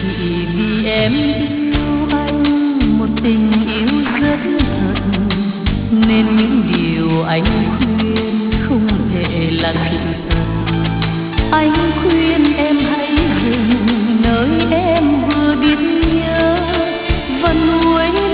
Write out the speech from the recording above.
Chỉ vì em yêu anh một tình yêu rất thật, nên những điều anh khuyên không thể là sự thật. Anh khuyên em hãy dừng nơi em vừa biết nhớ và nuối